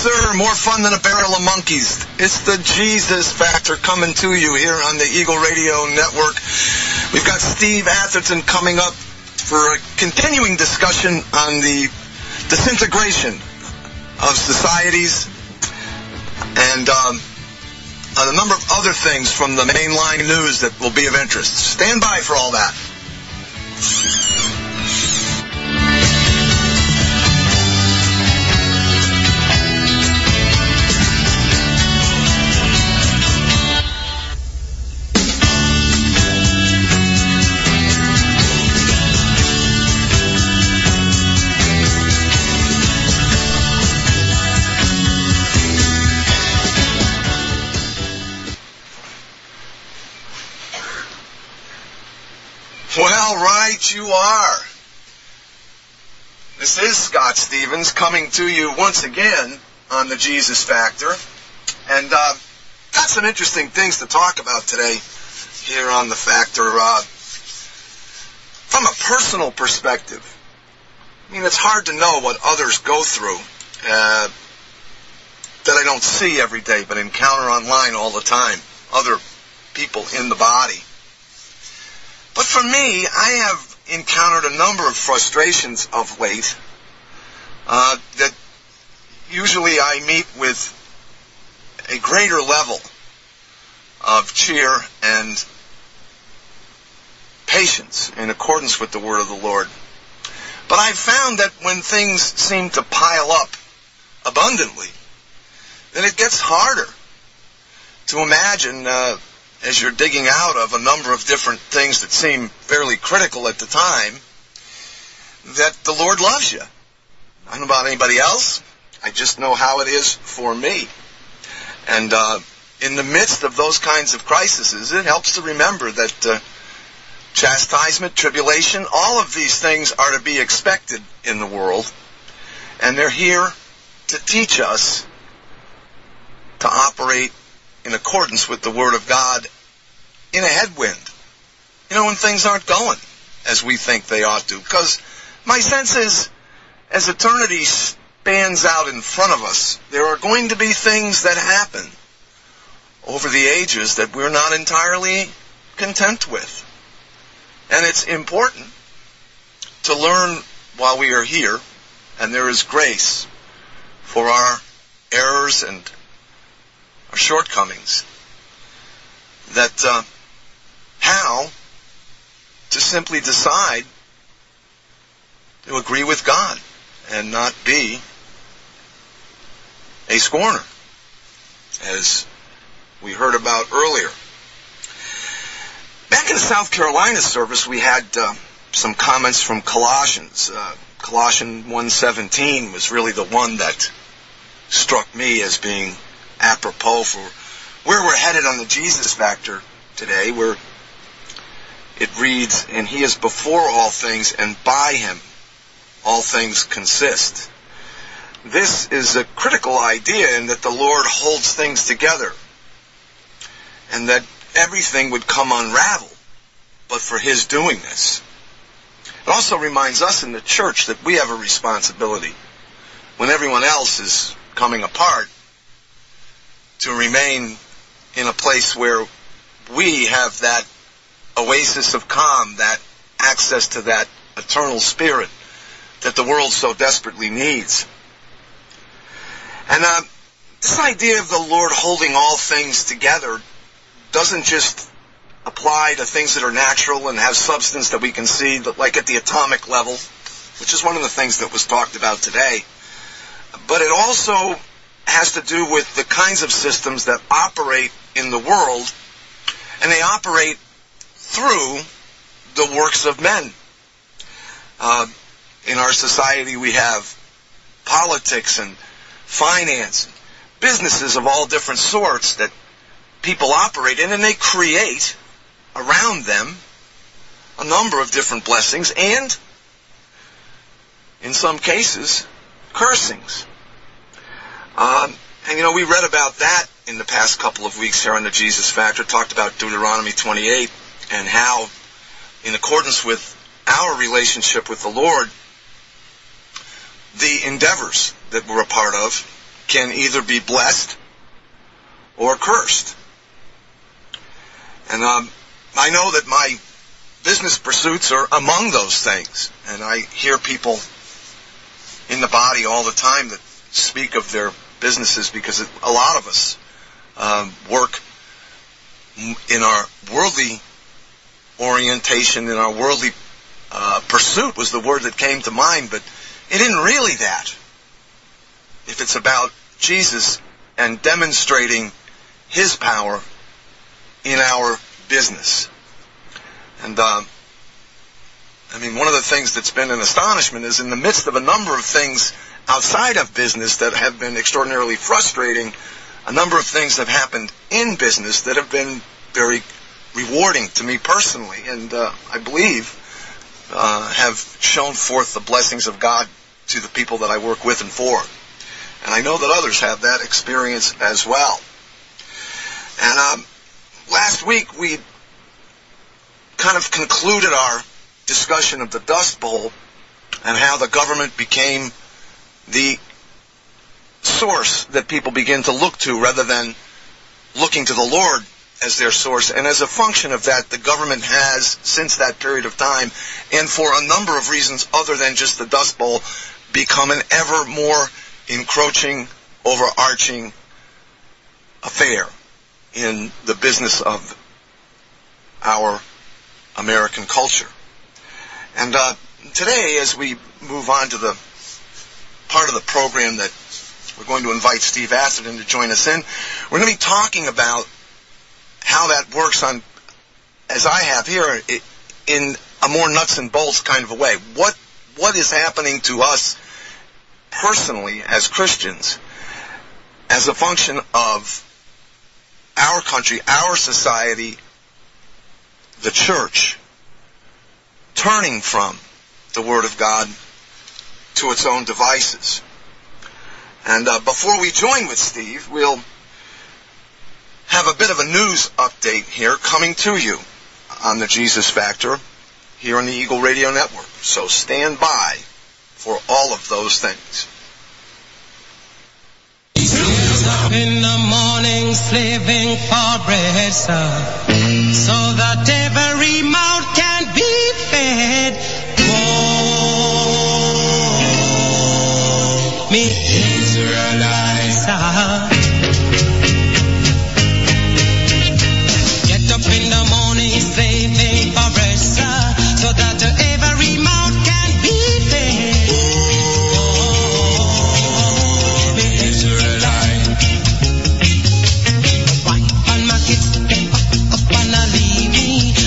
sir. More fun than a barrel of monkeys. It's the Jesus Factor coming to you here on the Eagle Radio Network. We've got Steve Atherton coming up for a continuing discussion on the disintegration of societies and on a number of other things from the mainline news that will be of interest. Stand by for all that. Well, right you are. This is Scott Stevens coming to you once again on the Jesus Factor. And got some interesting things to talk about today here on the Factor. From a personal perspective, I mean, it's hard to know what others go through that I don't see every day but encounter online all the time. Other people in the body. But for me, I have encountered a number of frustrations of late that usually I meet with a greater level of cheer and patience in accordance with the word of the Lord. But I've found that when things seem to pile up abundantly, then it gets harder to imagine as you're digging out of a number of different things that seem fairly critical at the time, that the Lord loves you. I don't know about anybody else. I just know how it is for me. And in the midst of those kinds of crises, it helps to remember that chastisement, tribulation, all of these things are to be expected in the world. And they're here to teach us to operate in accordance with the Word of God in a headwind. You know, when things aren't going as we think they ought to. Because my sense is, as eternity spans out in front of us, there are going to be things that happen over the ages that we're not entirely content with. And it's important to learn while we are here, and there is grace for our errors and our shortcomings, that how to simply decide to agree with God and not be a scorner, as we heard about earlier. Back in the South Carolina service, we had some comments from Colossians. Colossians 1:17 was really the one that struck me as being apropos for where we're headed on the Jesus Factor today, where it reads, "And he is before all things, and by him all things consist." This is a critical idea in that the Lord holds things together, and that everything would come unravel but for his doing this. It also reminds us in the church that we have a responsibility when everyone else is coming apart to remain in a place where we have that oasis of calm, that access to that eternal spirit that the world so desperately needs. And this idea of the Lord holding all things together doesn't just apply to things that are natural and have substance that we can see, like at the atomic level, which is one of the things that was talked about today. But it also has to do with the kinds of systems that operate in the world, and they operate through the works of men. In our society, we have politics and finance, businesses of all different sorts that people operate in, and they create around them a number of different blessings and, in some cases, cursings. And we read about that in the past couple of weeks here on the Jesus Factor, talked about Deuteronomy 28 and how, in accordance with our relationship with the Lord, the endeavors that we're a part of can either be blessed or cursed. And I know that my business pursuits are among those things. And I hear people in the body all the time that speak of their businesses, because a lot of us work in our worldly orientation, in our worldly pursuit was the word that came to mind, but it isn't really that. If it's about Jesus and demonstrating His power in our business. And one of the things that's been an astonishment is in the midst of a number of things outside of business that have been extraordinarily frustrating, a number of things have happened in business that have been very rewarding to me personally, and I believe have shown forth the blessings of God to the people that I work with and for. And I know that others have that experience as well. And last week we kind of concluded our discussion of the Dust Bowl and how the government became the source that people begin to look to rather than looking to the Lord as their source. And as a function of that, the government has, since that period of time, and for a number of reasons other than just the Dust Bowl, become an ever more encroaching, overarching affair in the business of our American culture. And today, as we move on to the part of the program that we're going to invite Steve Atherton to join us in, we're going to be talking about how that works on, as I have here, in a more nuts and bolts kind of a way. What is happening to us personally as Christians as a function of our country, our society, the church, turning from the Word of God to its own devices. And before we join with Steve, we'll have a bit of a news update here coming to you on the Jesus Factor here on the Eagle Radio Network. So stand by for all of those things. In the morning, slaving for bread, sir, so that every mouth can be fed. Oh, me Israelites, get up in the morning, slaving for bread, sir, so that every mouth can be fed. Oh, me Israelites. Up and I leave me.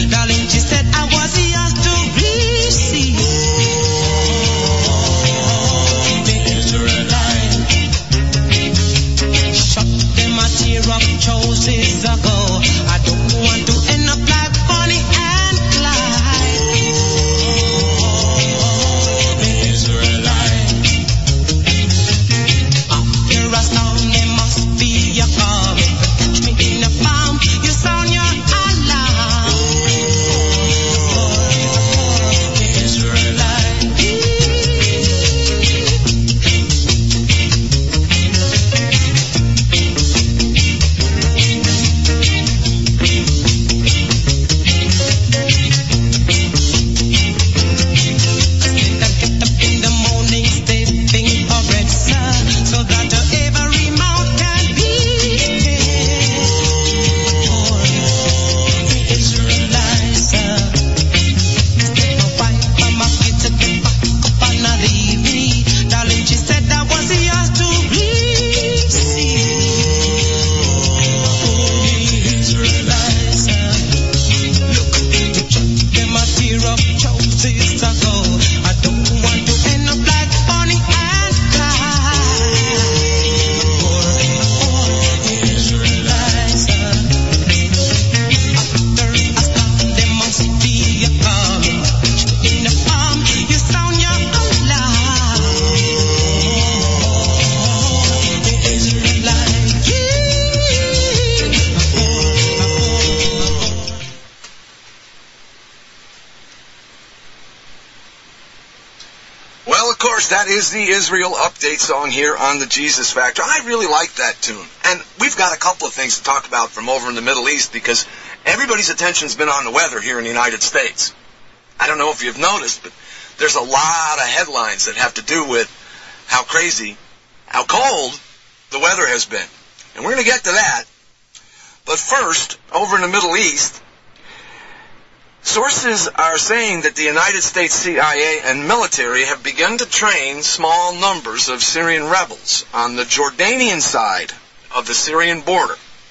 of course, that is the Israel update song here on the Jesus Factor. I really like that tune. And we've got a couple of things to talk about from over in the Middle East because everybody's attention's been on the weather here in the United States. I don't know if you've noticed, but there's a lot of headlines that have to do with how crazy, how cold the weather has been. And we're going to get to that. But first, over in the Middle East, sources are saying that the United States CIA and military have begun to train small numbers of Syrian rebels on the Jordanian side of the Syrian border,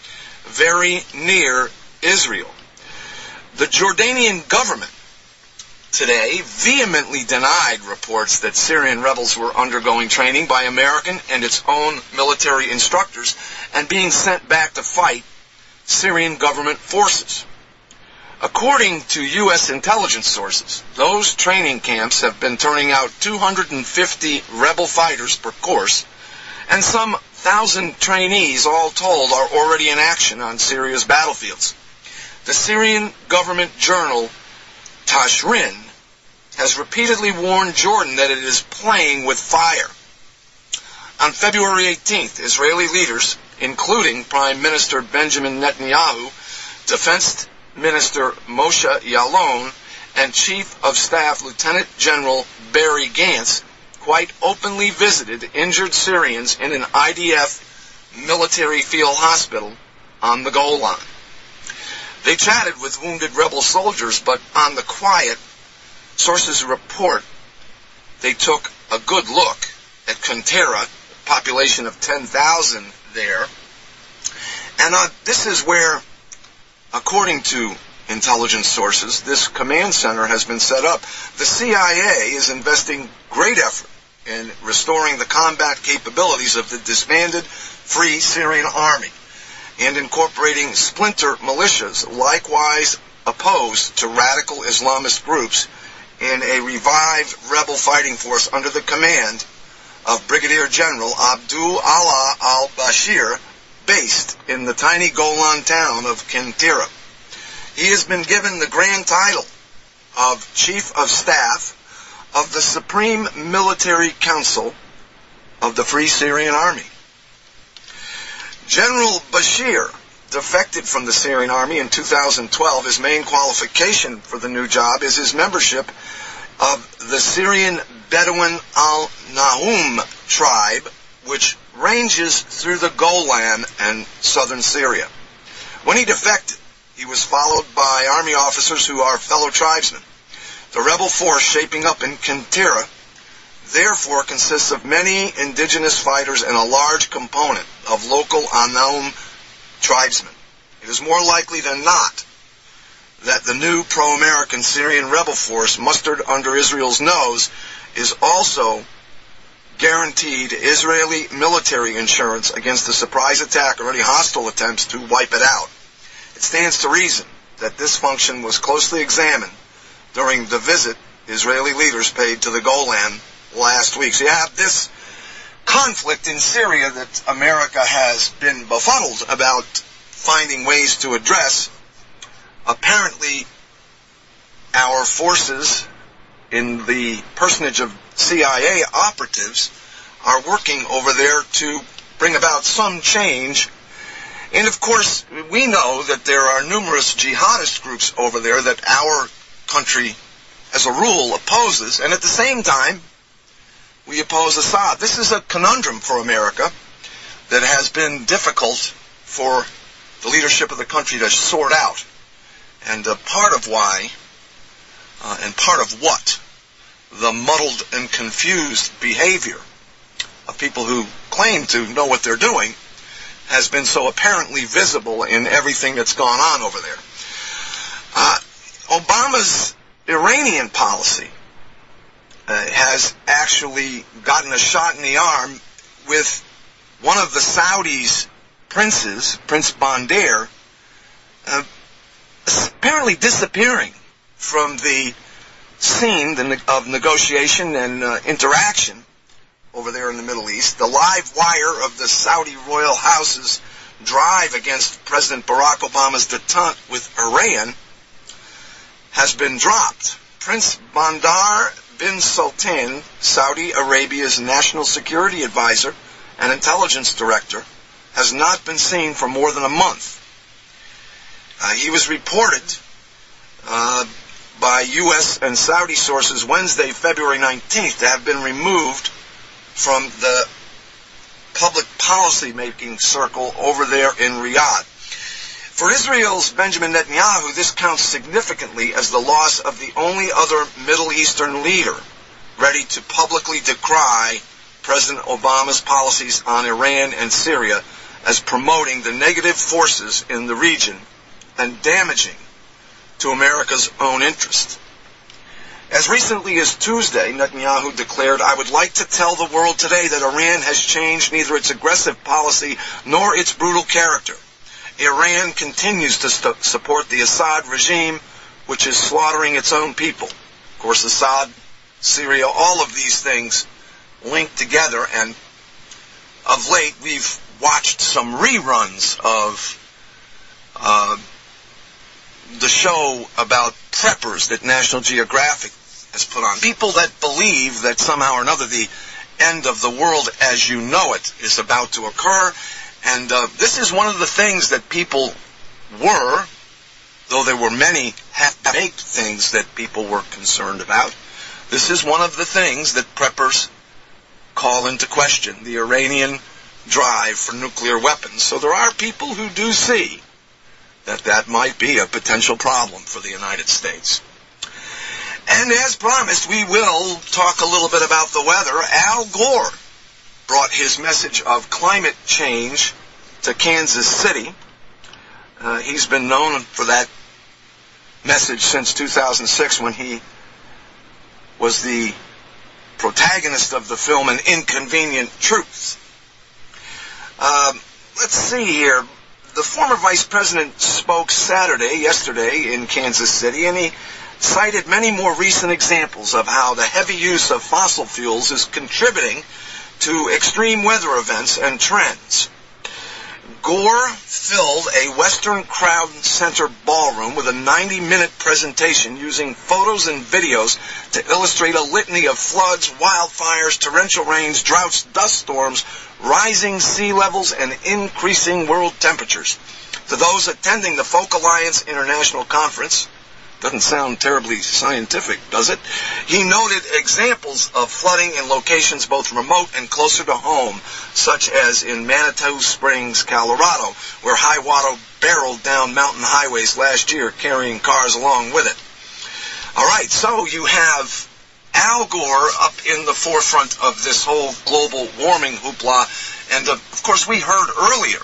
very near Israel. The Jordanian government today vehemently denied reports that Syrian rebels were undergoing training by American and its own military instructors and being sent back to fight Syrian government forces. According to U.S. intelligence sources, those training camps have been turning out 250 rebel fighters per course, and some 1,000 trainees, all told, are already in action on Syria's battlefields. The Syrian government journal Tashrin has repeatedly warned Jordan that it is playing with fire. On February 18th, Israeli leaders, including Prime Minister Benjamin Netanyahu, Defense Minister Moshe Ya'alon, and Chief of Staff Lieutenant General Barry Gantz, quite openly visited injured Syrians in an IDF military field hospital on the Golan. They chatted with wounded rebel soldiers, but on the quiet, sources report they took a good look at Quneitra, population of 10,000 there. And this is where, according to intelligence sources, this command center has been set up. The CIA is investing great effort in restoring the combat capabilities of the disbanded Free Syrian Army and incorporating splinter militias, likewise opposed to radical Islamist groups, in a revived rebel fighting force under the command of Brigadier General Abdul Allah al-Bashir, based in the tiny Golan town of Quneitra. He has been given the grand title of Chief of Staff of the Supreme Military Council of the Free Syrian Army. General Bashir defected from the Syrian Army in 2012. His main qualification for the new job is his membership of the Syrian Bedouin al-Nahum tribe, which ranges through the Golan and southern Syria. When he defected, he was followed by army officers who are fellow tribesmen. The rebel force shaping up in Quneitra therefore consists of many indigenous fighters and a large component of local Anaum tribesmen. It is more likely than not that the new pro-American Syrian rebel force mustered under Israel's nose is also guaranteed Israeli military insurance against a surprise attack or any hostile attempts to wipe it out. It stands to reason that this function was closely examined during the visit Israeli leaders paid to the Golan last week. So you have this conflict in Syria that America has been befuddled about finding ways to address. Apparently, our forces in the personage of CIA operatives are working over there to bring about some change. And of course, we know that there are numerous jihadist groups over there that our country, as a rule, opposes. And at the same time, we oppose Assad. This is a conundrum for America that has been difficult for the leadership of the country to sort out. And part of why, and part of what, the muddled and confused behavior of people who claim to know what they're doing has been so apparently visible in everything that's gone on over there. Obama's Iranian policy has actually gotten a shot in the arm with one of the Saudis' princes, Prince Bandar, apparently disappearing from the scene of negotiation and interaction over there in the Middle East. The live wire of the Saudi royal house's drive against President Barack Obama's detente with Iran has been dropped. Prince Bandar bin Sultan, Saudi Arabia's national security advisor and intelligence director, has not been seen for more than a month. He was reported by U.S. and Saudi sources Wednesday, February 19th, to have been removed from the public policy-making circle over there in Riyadh. For Israel's Benjamin Netanyahu, this counts significantly as the loss of the only other Middle Eastern leader ready to publicly decry President Obama's policies on Iran and Syria as promoting the negative forces in the region and damaging to America's own interest. As recently as Tuesday, Netanyahu declared, "I would like to tell the world today that Iran has changed neither its aggressive policy nor its brutal character. Iran continues to support the Assad regime, which is slaughtering its own people." Of course, Assad, Syria, all of these things linked together, and of late we've watched some reruns of the show about preppers that National Geographic has put on. People that believe that somehow or another the end of the world as you know it is about to occur. And this is one of the things that people were, though there were many half-baked things that people were concerned about, this is one of the things that preppers call into question, the Iranian drive for nuclear weapons. So there are people who do see that that might be a potential problem for the United States. And as promised, we will talk a little bit about the weather. Al Gore brought his message of climate change to Kansas City. He's been known for that message since 2006 when he was the protagonist of the film An Inconvenient Truth. Let's see here. The former vice president spoke yesterday in Kansas City, and he cited many more recent examples of how the heavy use of fossil fuels is contributing to extreme weather events and trends. Gore filled a Western Crowd Center ballroom with a 90-minute presentation using photos and videos to illustrate a litany of floods, wildfires, torrential rains, droughts, dust storms, rising sea levels, and increasing world temperatures. To those attending the Folk Alliance International Conference, doesn't sound terribly scientific, does it? He noted examples of flooding in locations both remote and closer to home, such as in Manitou Springs, Colorado, where high water barreled down mountain highways last year, carrying cars along with it. All right, so you have Al Gore up in the forefront of this whole global warming hoopla, and of course we heard earlier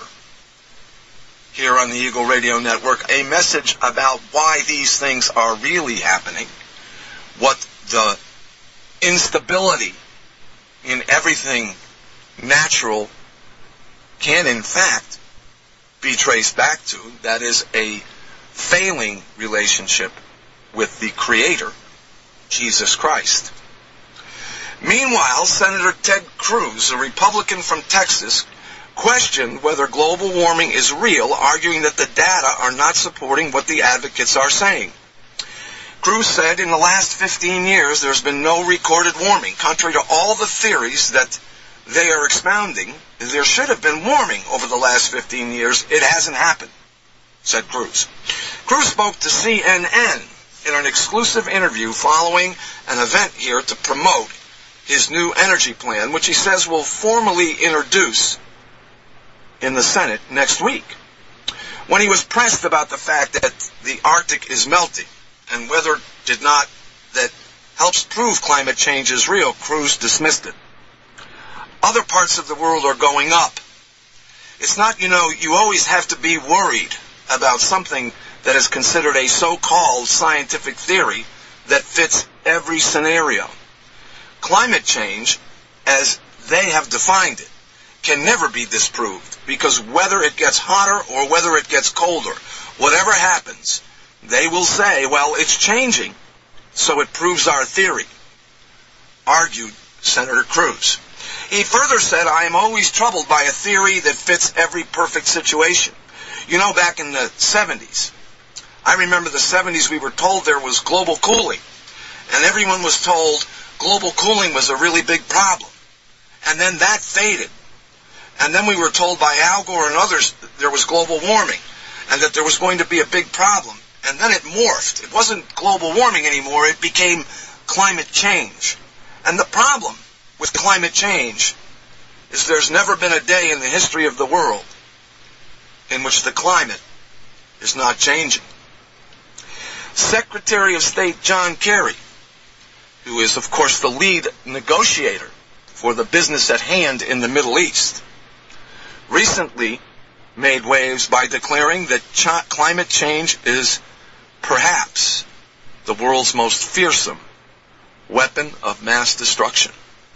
here on the Eagle Radio Network a message about why these things are really happening, what the instability in everything natural can in fact be traced back to. That is a failing relationship with the Creator, Jesus Christ. Meanwhile, Senator Ted Cruz, a Republican from Texas, questioned whether global warming is real, arguing that the data are not supporting what the advocates are saying. Cruz said in the last 15 years there's been no recorded warming. Contrary to all the theories that they are expounding, there should have been warming over the last 15 years. It hasn't happened, said Cruz. Cruz spoke to CNN in an exclusive interview following an event here to promote his new energy plan, which he says will formally introduce in the Senate next week. When he was pressed about the fact that the Arctic is melting and whether that helps prove climate change is real, Cruz dismissed it. Other parts of the world are going up. It's not, you always have to be worried about something that is considered a so-called scientific theory that fits every scenario. Climate change, as they have defined it, can never be disproved, because whether it gets hotter or whether it gets colder, whatever happens, they will say, well, it's changing, so it proves our theory, argued Senator Cruz. He further said, I am always troubled by a theory that fits every perfect situation. Back in the 70s, I remember the 70s, we were told there was global cooling, and everyone was told, global cooling was a really big problem. And then that faded. And then we were told by Al Gore and others there was global warming and that there was going to be a big problem. And then it morphed. It wasn't global warming anymore. It became climate change. And the problem with climate change is there's never been a day in the history of the world in which the climate is not changing. Secretary of State John Kerry, who is, of course, the lead negotiator for the business at hand in the Middle East, recently made waves by declaring that climate change is perhaps the world's most fearsome weapon of mass destruction.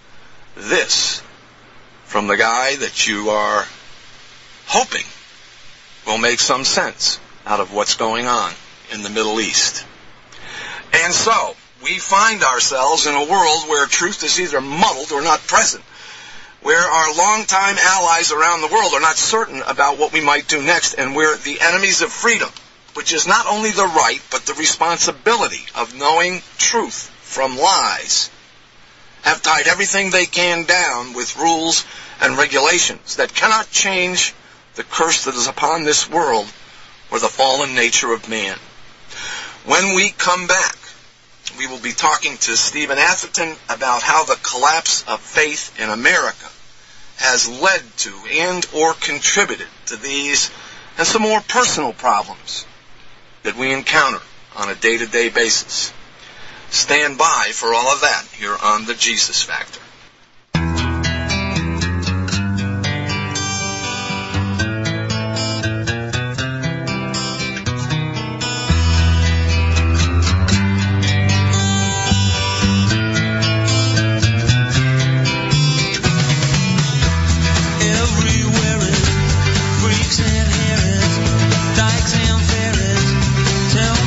This from the guy that you are hoping will make some sense out of what's going on in the Middle East. And so, we find ourselves in a world where truth is either muddled or not present, where our longtime allies around the world are not certain about what we might do next, and we're the enemies of freedom, which is not only the right, but the responsibility of knowing truth from lies, have tied everything they can down with rules and regulations that cannot change the curse that is upon this world or the fallen nature of man. When we come back, we will be talking to Stephen Atherton about how the collapse of faith in America has led to and or contributed to these and some more personal problems that we encounter on a day-to-day basis. Stand by for all of that here on The Jesus Factor.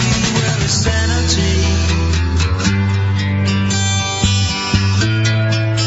Sanity.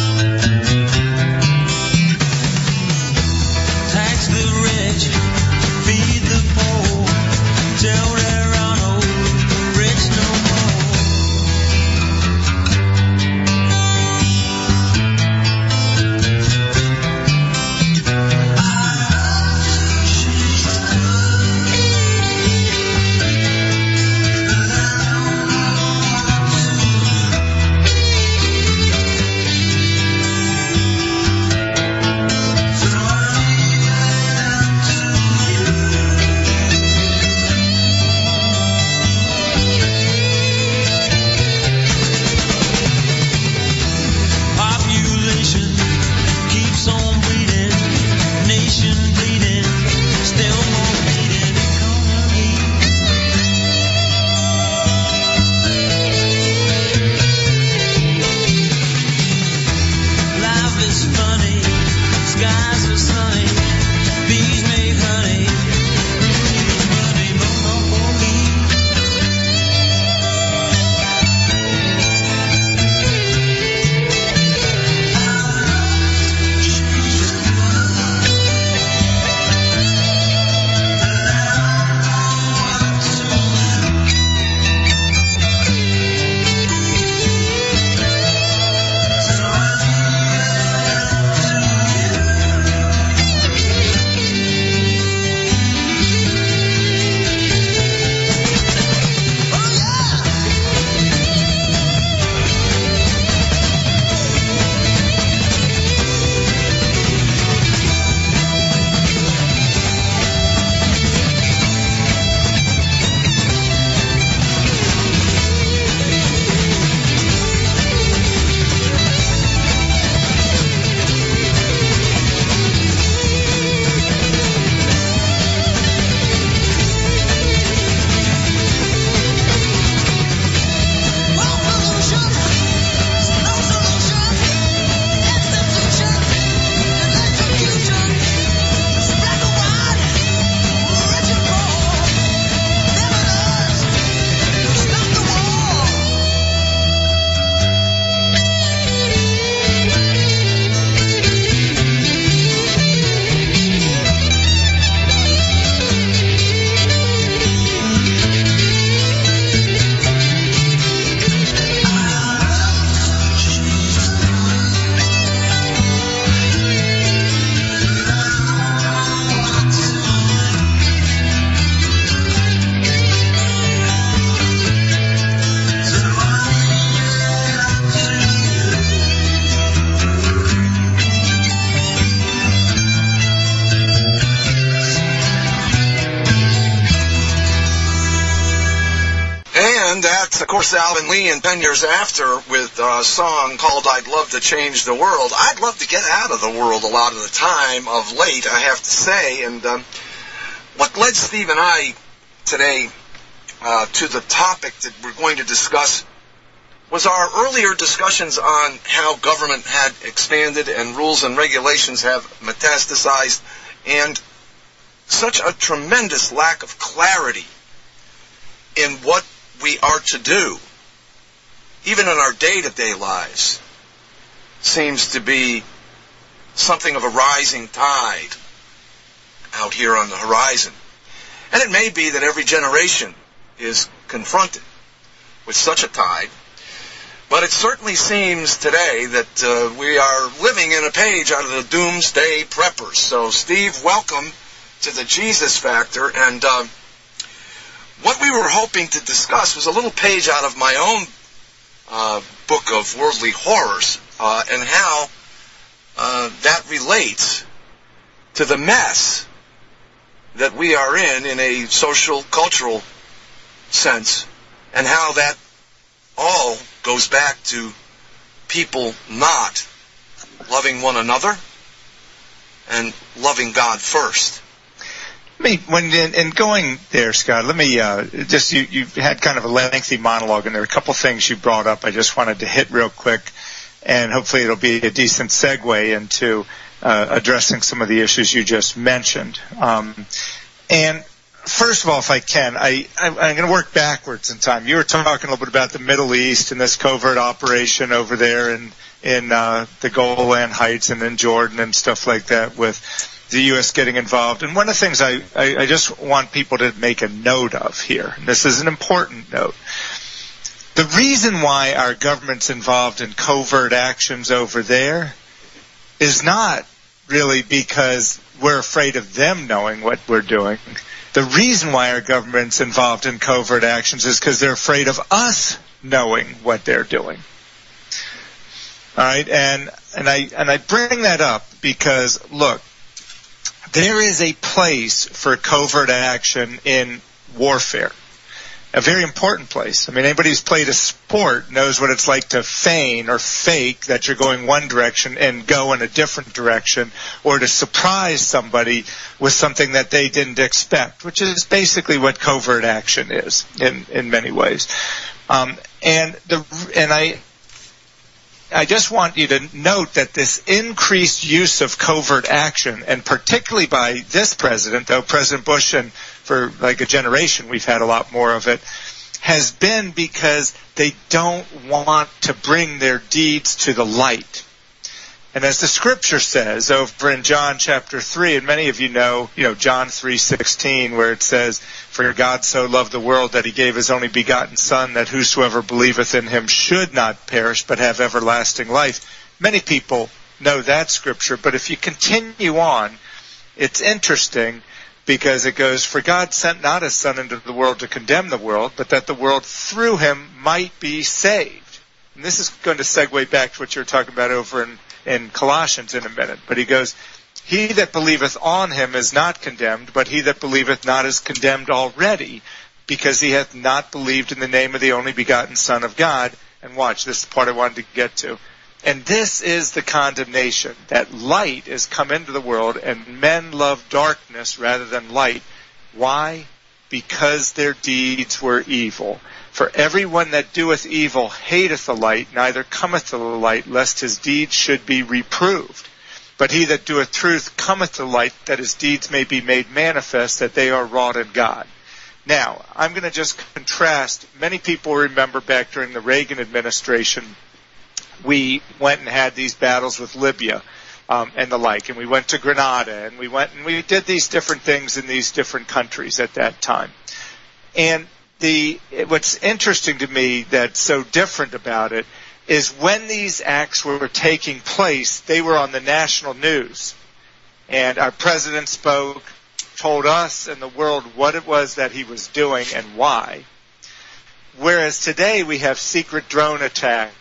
And that's, of course, Alvin Lee and 10 Years After with a song called I'd Love to Change the World. I'd love to get out of the world a lot of the time of late, I have to say. And what led Steve and I today to the topic that we're going to discuss was our earlier discussions on how government had expanded and rules and regulations have metastasized, and such a tremendous lack of clarity in what we are to do, even in our day-to-day lives, seems to be something of a rising tide out here on the horizon. And it may be that every generation is confronted with such a tide, but it certainly seems today that we are living in a page out of the Doomsday Preppers. So, Steve, welcome to the Jesus Factor, and what we were hoping to discuss was a little page out of my own book of worldly horrors, and how that relates to the mess that we are in a social, cultural sense, and how that all goes back to people not loving one another and loving God first. In going there, Scott, let me you've had kind of a lengthy monologue, and there are a couple things you brought up I just wanted to hit real quick, and hopefully it'll be a decent segue into addressing some of the issues you just mentioned. And first of all, if I can, I'm going to work backwards in time. You were talking a little bit about the Middle East and this covert operation over there in the Golan Heights and in Jordan and stuff like that, with the U.S. getting involved. And one of the things I just want people to make a note of here, and this is an important note, the reason why our government's involved in covert actions over there is not really because we're afraid of them knowing what we're doing. The reason why our government's involved in covert actions is because they're afraid of us knowing what they're doing. All right, and I bring that up because, look, there is a place for covert action in warfare, a very important place. I mean, anybody who's played a sport knows what it's like to feign or fake that you're going one direction and go in a different direction, or to surprise somebody with something that they didn't expect, which is basically what covert action is in many ways. I just want you to note that this increased use of covert action, and particularly by this president, though President Bush, and for like a generation we've had a lot more of it, has been because they don't want to bring their deeds to the light. And as the scripture says over in John chapter 3, and many of you know John 3:16, where it says, "For God so loved the world that he gave his only begotten Son, that whosoever believeth in him should not perish, but have everlasting life." Many people know that scripture, but if you continue on, it's interesting because it goes, "For God sent not his Son into the world to condemn the world, but that the world through him might be saved." And this is going to segue back to what you're talking about over in Colossians in a minute. But he goes, "He that believeth on him is not condemned, but he that believeth not is condemned already, because he hath not believed in the name of the only begotten Son of God." And watch, this is the part I wanted to get to. "And this is the condemnation, that light is come into the world, and men love darkness rather than light." Why? Because their deeds were evil. "For everyone that doeth evil hateth the light, neither cometh to the light, lest his deeds should be reproved. But he that doeth truth cometh to the light, that his deeds may be made manifest, that they are wrought in God." Now, I'm going to just contrast. Many people remember back during the Reagan administration, we went and had these battles with Libya and the like, and we went to Grenada, and we did these different things in these different countries at that time. And what's interesting to me that's so different about it is when these acts were taking place, they were on the national news. And our president spoke, told us and the world what it was that he was doing and why. Whereas today we have secret drone attacks,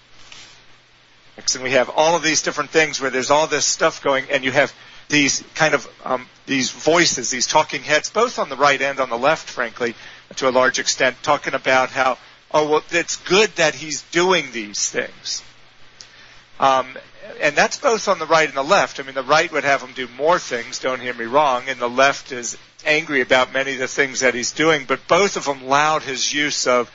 and we have all of these different things where there's all this stuff going, and you have these kind of these voices, these talking heads, both on the right and on the left, frankly, to a large extent, talking about how, it's good that he's doing these things. And that's both on the right and the left. I mean, the right would have him do more things, don't hear me wrong, and the left is angry about many of the things that he's doing, but both of them laud his use of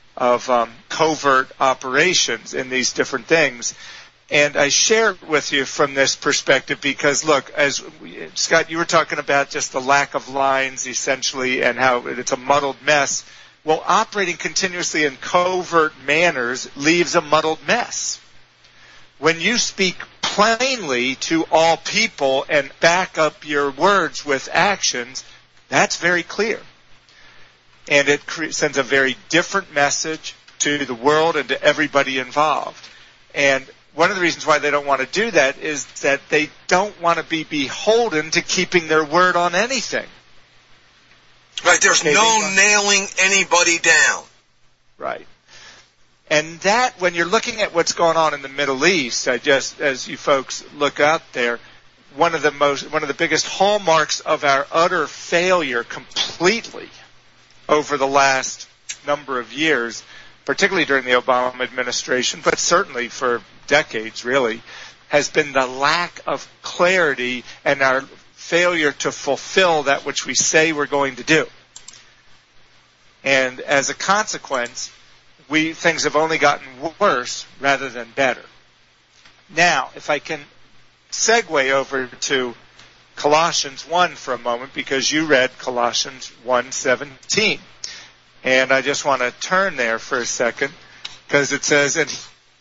covert operations in these different things. And I share it with you from this perspective because, look, as Scott, you were talking about just the lack of lines, essentially, and how it's a muddled mess. Well, operating continuously in covert manners leaves a muddled mess. When you speak plainly to all people and back up your words with actions, that's very clear. And it sends a very different message to the world and to everybody involved. And one of the reasons why they don't want to do that is that they don't want to be beholden to keeping their word on anything. Right, there's no nailing anybody down. Right. And that, when you're looking at what's going on in the Middle East, as you folks look out there, one of the biggest hallmarks of our utter failure completely over the last number of years, particularly during the Obama administration, but certainly for decades really, has been the lack of clarity and our failure to fulfill that which we say we're going to do. And as a consequence, things have only gotten worse rather than better. Now, if I can segue over to Colossians 1 for a moment, because you read Colossians 1:17. And I just want to turn there for a second, because it says, and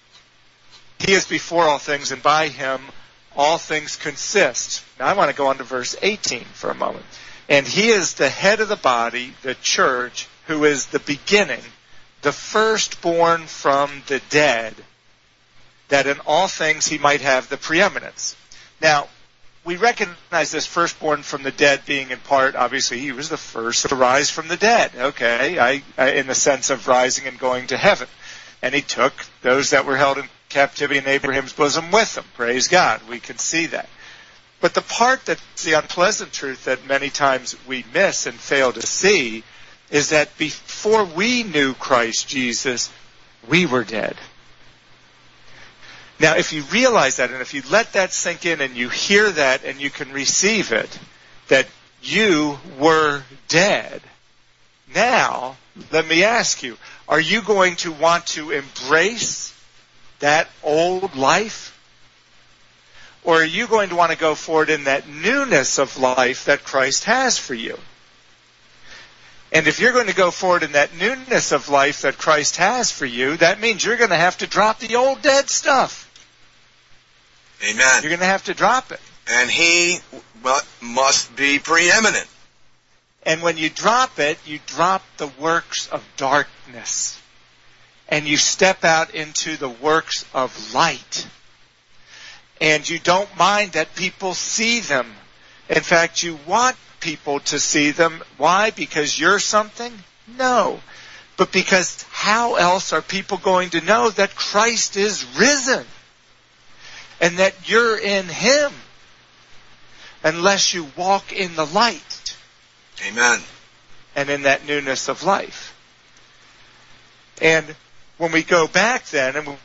he is before all things, and by him all things consist. Now I want to go on to verse 18 for a moment. And he is the head of the body, the church, who is the beginning, the firstborn from the dead, that in all things he might have the preeminence. Now, we recognize this firstborn from the dead being in part, obviously, he was the first to rise from the dead. Okay, in the sense of rising and going to heaven. And he took those that were held in captivity in Abraham's bosom with him. Praise God, we can see that. But the part that's the unpleasant truth that many times we miss and fail to see is that before we knew Christ Jesus, we were dead. Now, if you realize that, and if you let that sink in and you hear that and you can receive it, that you were dead, now, let me ask you, are you going to want to embrace that old life? Or are you going to want to go forward in that newness of life that Christ has for you? And if you're going to go forward in that newness of life that Christ has for you, that means you're going to have to drop the old dead stuff. Amen. You're going to have to drop it. And he must be preeminent. And when you drop it, you drop the works of darkness. And you step out into the works of light. And you don't mind that people see them. In fact, you want people to see them. Why? Because you're something? No. But because how else are people going to know that Christ is risen? And that you're in him? Unless you walk in the light. Amen. And in that newness of life. And when we go back then, and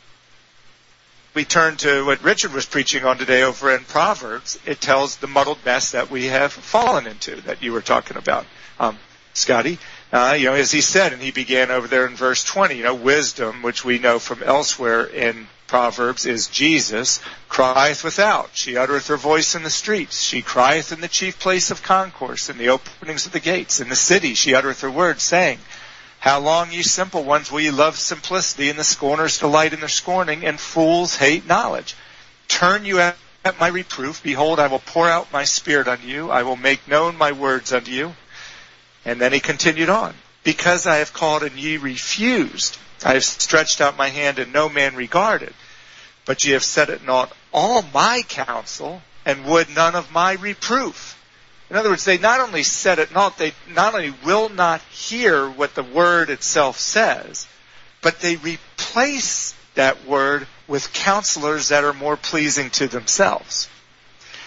we turn to what Richard was preaching on today over in Proverbs, it tells the muddled mess that we have fallen into, that you were talking about, Scotty. As he said, and he began over there in verse 20, wisdom, which we know from elsewhere in Proverbs, is Jesus, crieth without. She uttereth her voice in the streets. She crieth in the chief place of concourse, in the openings of the gates. In the city she uttereth her words, saying, how long, ye simple ones, will ye love simplicity, and the scorners delight in their scorning, and fools hate knowledge? Turn you at my reproof. Behold, I will pour out my spirit unto you. I will make known my words unto you. And then he continued on. Because I have called and ye refused. I have stretched out my hand and no man regarded. But ye have set at naught all my counsel, and would none of my reproof. In other words, they not only set it naught, they not only will not hear what the word itself says, but they replace that word with counselors that are more pleasing to themselves.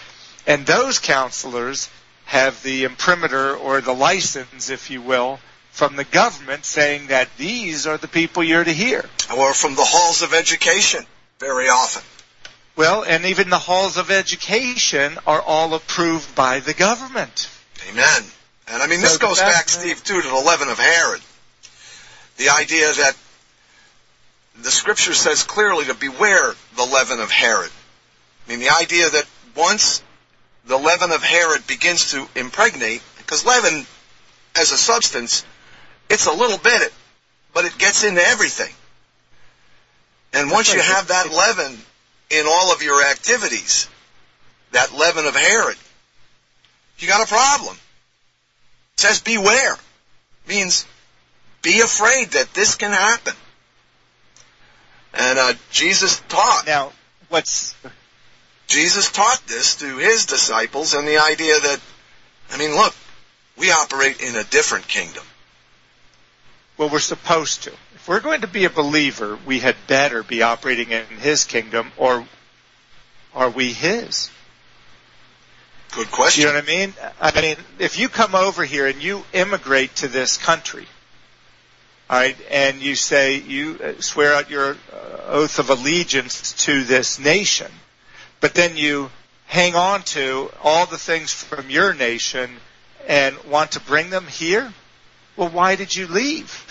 And those counselors have the imprimatur, or the license, if you will, from the government saying that these are the people you're to hear. Or from the halls of education, very often. Well, and even the halls of education are all approved by the government. Amen. And I mean, this goes back, Steve, too, to the leaven of Herod. The idea that the Scripture says clearly to beware the leaven of Herod. I mean, the idea that once the leaven of Herod begins to impregnate, because leaven as a substance, it's a little bit, but it gets into everything. And once you have that leaven in all of your activities, that leaven of Herod, you got a problem. It says beware. Means be afraid that this can happen. And Jesus taught. Now, Jesus taught this to his disciples, and the idea that, I mean, look, we operate in a different kingdom. Well, we're supposed to. If we're going to be a believer, we had better be operating in his kingdom, or are we his? Good question. You know what I mean? I mean, if you come over here and you immigrate to this country, all right, and you say, you swear out your oath of allegiance to this nation, but then you hang on to all the things from your nation and want to bring them here, well, why did you leave?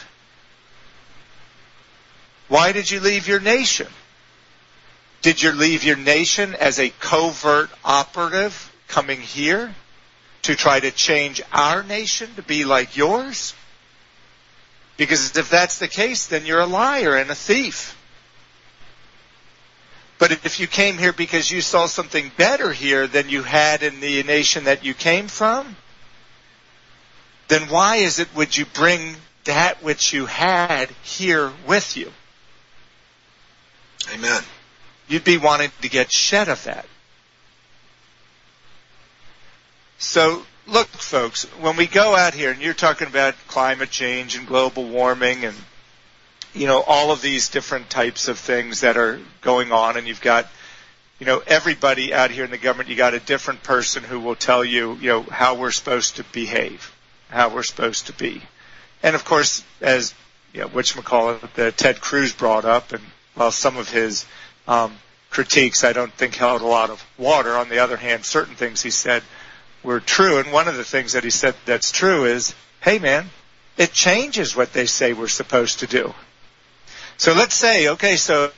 Why did you leave your nation? Did you leave your nation as a covert operative coming here to try to change our nation to be like yours? Because if that's the case, then you're a liar and a thief. But if you came here because you saw something better here than you had in the nation that you came from, then why is it would you bring that which you had here with you? Amen. You'd be wanting to get shed of that. So, look, folks, when we go out here and you're talking about climate change and global warming and, you know, all of these different types of things that are going on, and you've got, you know, everybody out here in the government, you got a different person who will tell you, you know, how we're supposed to behave, how we're supposed to be. And, of course, as, you know, whatchamacallit, that Ted Cruz brought up, and while some of his critiques I don't think held a lot of water, on the other hand, certain things he said were true. And one of the things that he said that's true is, hey, man, it changes what they say we're supposed to do. So let's say, okay, so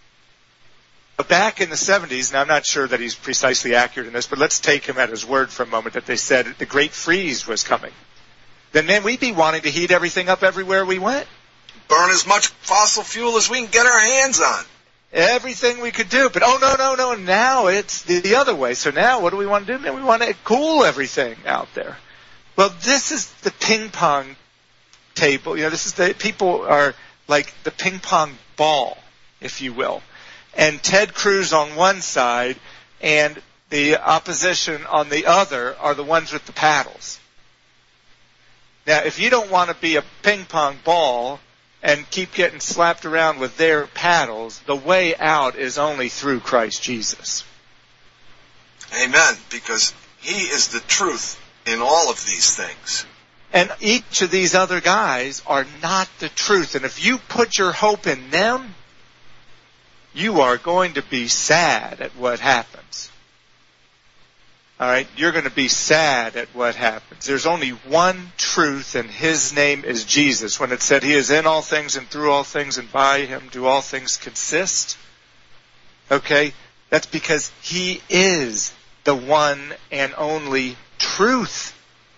back in the 70s, and I'm not sure that he's precisely accurate in this, but let's take him at his word for a moment, that they said the Great Freeze was coming. Then, man, we'd be wanting to heat everything up everywhere we went. Burn as much fossil fuel as we can get our hands on. Everything we could do. But, no, now it's the other way. So now what do we want to do? Man, we want to cool everything out there. Well, this is the ping pong table. You know, this is people are like the ping pong ball, if you will. And Ted Cruz on one side and the opposition on the other are the ones with the paddles. Now, if you don't want to be a ping pong ball and keep getting slapped around with their paddles, the way out is only through Christ Jesus. Amen, because he is the truth in all of these things. And each of these other guys are not the truth. And if you put your hope in them, you are going to be sad at what happens. All right? You're going to be sad at what happens. There's only one truth, and his name is Jesus. When it said he is in all things and through all things, and by him do all things consist. Okay? That's because he is the one and only truth.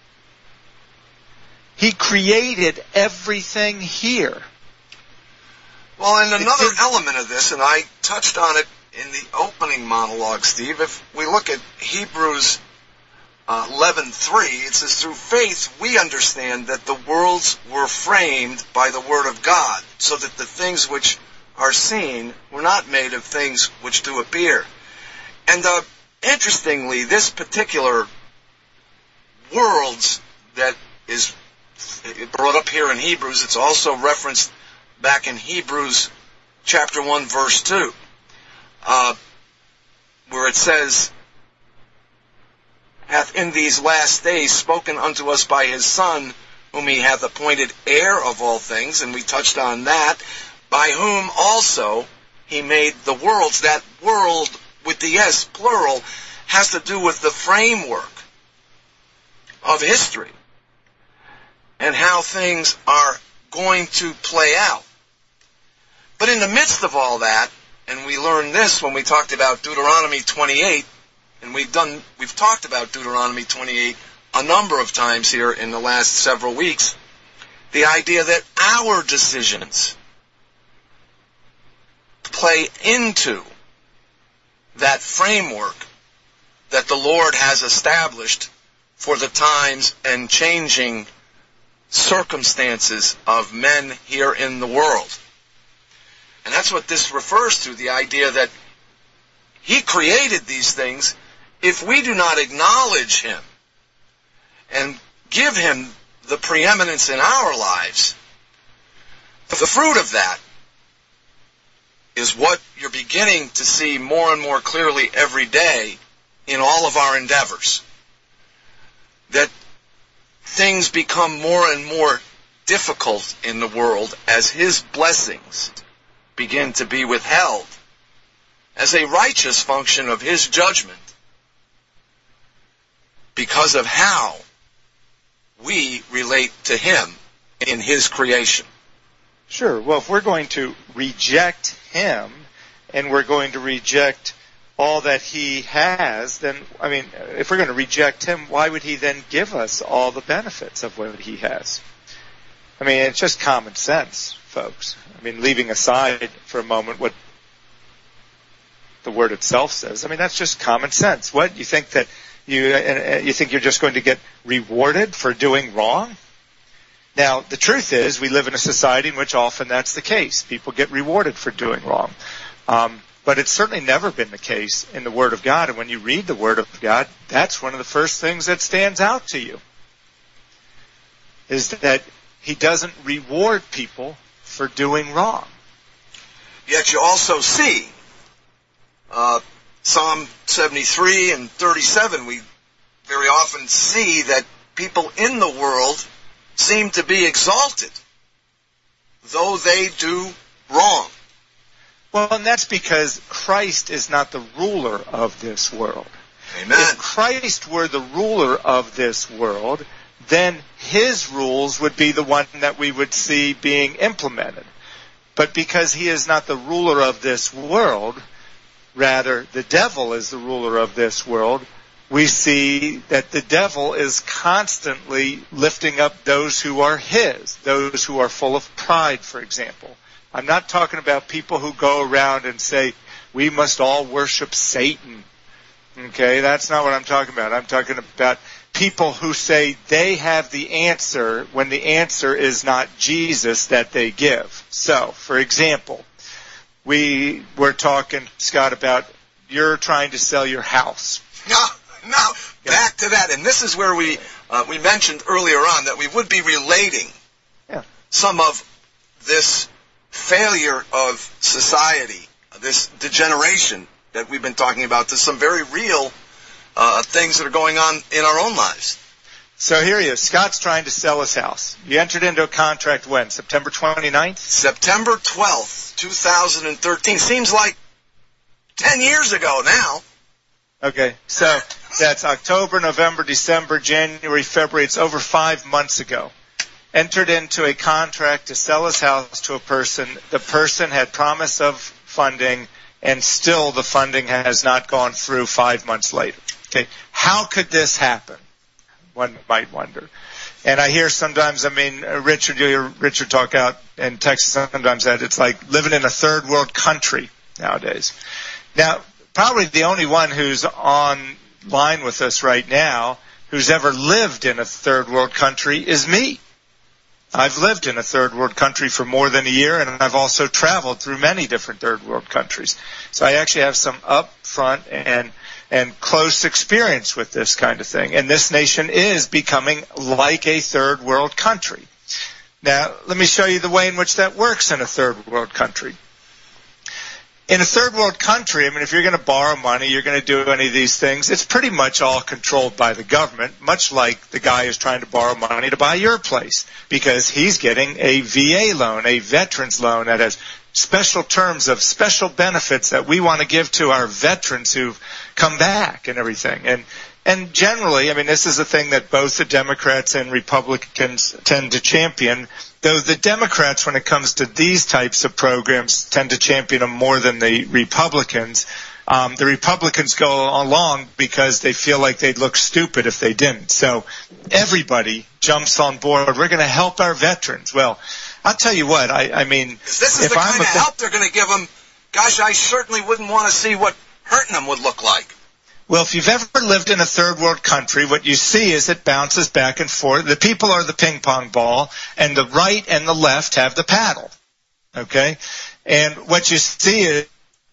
He created everything here. Well, and another element of this, and I touched on it in the opening monologue, Steve, if we look at Hebrews 11:3, it says, through faith we understand that the worlds were framed by the word of God, so that the things which are seen were not made of things which do appear. And interestingly, this particular worlds that is brought up here in Hebrews, it's also referenced back in Hebrews chapter 1, verse 2. Where it says, hath in these last days spoken unto us by his Son, whom he hath appointed heir of all things, and we touched on that, by whom also he made the worlds. That world with the S, plural, has to do with the framework of history and how things are going to play out. But in the midst of all that, and we learned this when we talked about Deuteronomy 28, and we've talked about Deuteronomy 28 a number of times here in the last several weeks, the idea that our decisions play into that framework that the Lord has established for the times and changing circumstances of men here in the world. And that's what this refers to, the idea that he created these things. If we do not acknowledge him and give him the preeminence in our lives, the fruit of that is what you're beginning to see more and more clearly every day in all of our endeavors. That things become more and more difficult in the world as his blessings begin to be withheld as a righteous function of his judgment because of how we relate to him in his creation. Sure. Well, if we're going to reject him and we're going to reject all that he has, then, if we're going to reject him, why would he then give us all the benefits of what he has? It's just common sense, folks. Leaving aside for a moment what the word itself says, that's just common sense. What? You think that you think you're just going to get rewarded for doing wrong? Now, the truth is, we live in a society in which often that's the case. People get rewarded for doing wrong. But it's certainly never been the case in the Word of God. And when you read the Word of God, that's one of the first things that stands out to you, is that he doesn't reward people for doing wrong. Yet you also see Psalm 73 and 37, we very often see that people in the world seem to be exalted, though they do wrong. Well, and that's because Christ is not the ruler of this world. Amen. If Christ were the ruler of this world, then his rules would be the one that we would see being implemented. But because he is not the ruler of this world, rather the devil is the ruler of this world, we see that the devil is constantly lifting up those who are his, those who are full of pride, for example. I'm not talking about people who go around and say, we must all worship Satan. Okay, that's not what I'm talking about. I'm talking about people who say they have the answer when the answer is not Jesus that they give. So, for example, we were talking, Scott, about you're trying to sell your house. Now, back to that. And this is where we mentioned earlier on that we would be relating some of this failure of society, this degeneration that we've been talking about, to some very real things that are going on in our own lives. So here he is. Scott's trying to sell his house. You entered into a contract when? September 29th? September 12th, 2013. Seems like 10 years ago now. Okay, so that's October, November, December, January, February. It's over 5 months ago. Entered into a contract to sell his house to a person. The person had promise of funding, and still the funding has not gone through 5 months later. Okay, how could this happen? One might wonder. And I hear sometimes, Richard, you hear Richard talk out in Texas sometimes that it's like living in a third world country nowadays. Now, probably the only one who's online with us right now who's ever lived in a third world country is me. I've lived in a third world country for more than a year, and I've also traveled through many different third world countries. So I actually have some upfront and close experience with this kind of thing. And this nation is becoming like a third world country. Now, let me show you the way in which that works in a third world country. in a third world country, I mean, if you're going to borrow money, you're going to do any of these things, it's pretty much all controlled by the government, much like the guy who's trying to borrow money to buy your place, because he's getting a VA loan, a veterans loan that has special terms of special benefits that we want to give to our veterans who've come back and everything. And generally, I mean, this is a thing that both the Democrats and Republicans tend to champion, though the Democrats, when it comes to these types of programs, tend to champion them more than the Republicans. The Republicans go along because they feel like they'd look stupid if they didn't. So everybody jumps on board. We're going to help our veterans. Well, I'll tell you what, I mean, this is the kind of help they're going to give them. Gosh, I certainly wouldn't want to see what hurting them would look like. Well, if you've ever lived in a third world country, what you see is it bounces back and forth. The people are the ping pong ball, and the right and the left have the paddle. Okay? And what you see is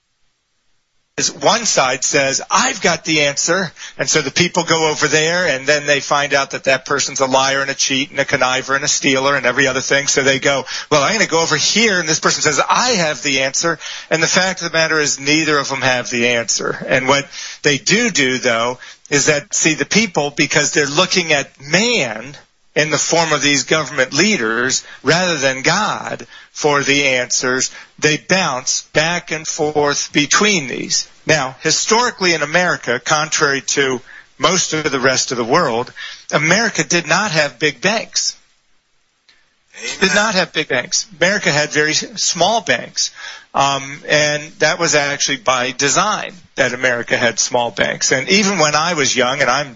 one side says, I've got the answer, and so the people go over there, and then they find out that that person's a liar and a cheat and a conniver and a stealer and every other thing, so they go, well, I'm going to go over here, and this person says, I have the answer, and the fact of the matter is neither of them have the answer. And what they do, though, is that, see, the people, because they're looking at man in the form of these government leaders rather than God for the answers, they bounce back and forth between these. Now, historically in America, contrary to most of the rest of the world, America did not have big banks. Did not have big banks. America had very small banks. And that was actually by design that America had small banks. And even when I was young, and I'm